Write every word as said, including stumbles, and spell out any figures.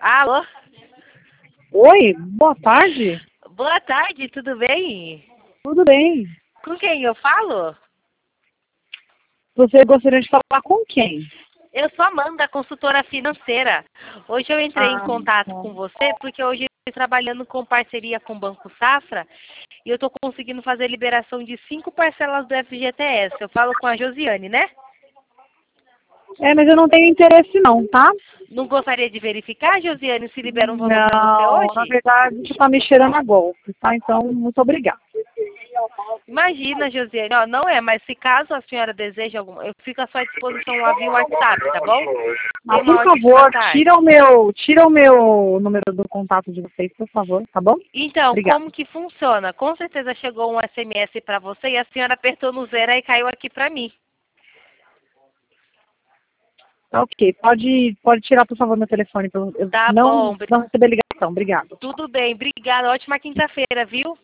Alô? Oi, boa tarde. Boa tarde, tudo bem? Tudo bem. Com quem eu falo? Você gostaria de falar com quem? Eu sou Amanda, consultora financeira. Hoje eu entrei em Ah, contato tá. com você porque hoje eu estou trabalhando com parceria com o Banco Safra e eu estou conseguindo fazer liberação de cinco parcelas do F G T S. Eu falo com a Josiane, né? É, mas eu não tenho interesse não, tá? Não gostaria de verificar, Josiane, se libera um valor para você Não, na hoje? verdade, você está me cheirando a golpe, tá? Então, muito obrigada. Imagina, Josiane, ó, não é, mas se caso a senhora deseja alguma, eu fico à sua disposição lá via WhatsApp, tá bom? Ah, Tenha uma por ótima favor, tarde. tira o meu, tira o meu número do contato de vocês, por favor, tá bom? Então, Obrigada. como que funciona? Com certeza chegou um S M S para você e a senhora apertou no zero e caiu aqui para mim. Tá ok, pode, pode tirar, por favor, meu telefone, pra eu eu Tá não, bom, bri- não receber ligação. Obrigada. tudo bem, obrigada. Ótima quinta-feira, viu?